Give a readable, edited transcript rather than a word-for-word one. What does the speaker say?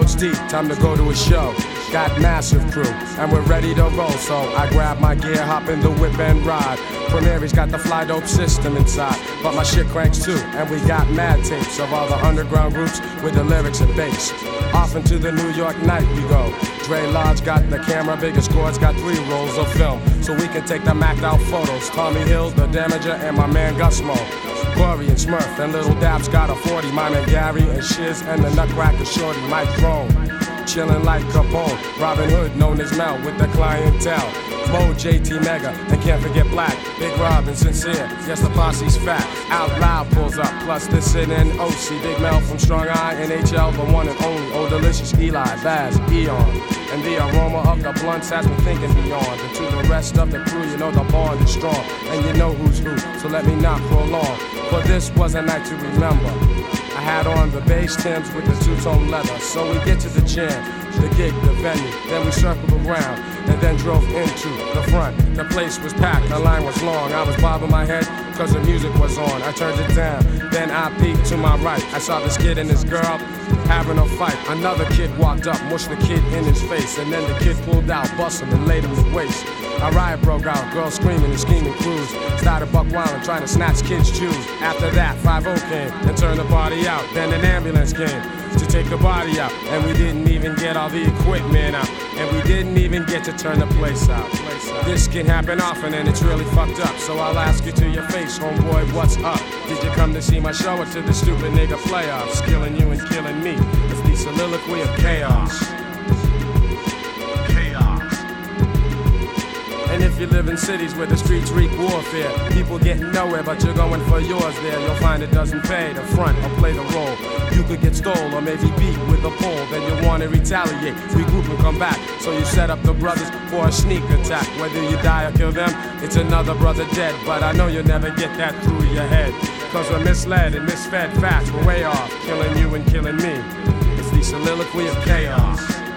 crowd's deep, time to go to a show. Got massive crew, and we're ready to roll. So I grab my gear, hop in the whip and ride. Premiere's got the fly dope system inside, but my shit cranks too. And we got mad tapes of all the underground groups with the lyrics and bass. Off into the New York night we go. Dre Lodge got the camera, biggest squad's got 3 rolls of film, so we can take the macked out photos. Tommy Hill, the Damager, and my man Gusmo. Corey and Smurf, and Little Dab's got a 40. My man Gary and Shiz, and the Nutcracker Shorty, Mike Throne. Chillin' like Capone, Robin Hood known as Mel with the clientele. Mo, JT Mega, and can't forget Black, Big Rob and Sincere, yes the posse's fat. Out Loud pulls up, plus this and OC, Big Mel from Strong Eye, NHL, the one and only, Oh Delicious, Eli, Baz, Eon. And the aroma of the blunts has me thinking beyond. And to the rest of the crew, you know the bond is strong, and you know who's who, so let me not prolong, for this was a night to remember. I had on the bass Timbs with the 2-tone leather. So we get to the jam, the gig, the venue. Then we circled around and then drove into the front. The place was packed, the line was long. I was bobbing my head cause the music was on. I turned it down, then I peeked to my right. I saw this kid and this girl having a fight. Another kid walked up, mushed the kid in his face. And then the kid pulled out, busted him and laid him to waste. A riot broke out, girls screaming and scheming crews. Started buck wildin', trying to snatch kids' Jews. After that, 5-0 came and turned the party out. Then an ambulance came to take the body out. And we didn't even get all the equipment out. And we didn't even get to turn the place out. This can happen often and it's really fucked up. So I'll ask you to your face, homeboy, what's up? Did you come to see my show or to the stupid nigga playoffs? Killing you and killing me. It's the soliloquy of chaos. And if you live in cities where the streets wreak warfare, people getting nowhere but you're going for yours there, you'll find it doesn't pay to front or play the role. You could get stole or maybe beat with a pole, then you want to retaliate, regroup and come back. So you set up the brothers for a sneak attack. Whether you die or kill them, it's another brother dead. But I know you'll never get that through your head, cause we're misled and misfed facts, we're way off, killing you and killing me. It's the soliloquy of chaos.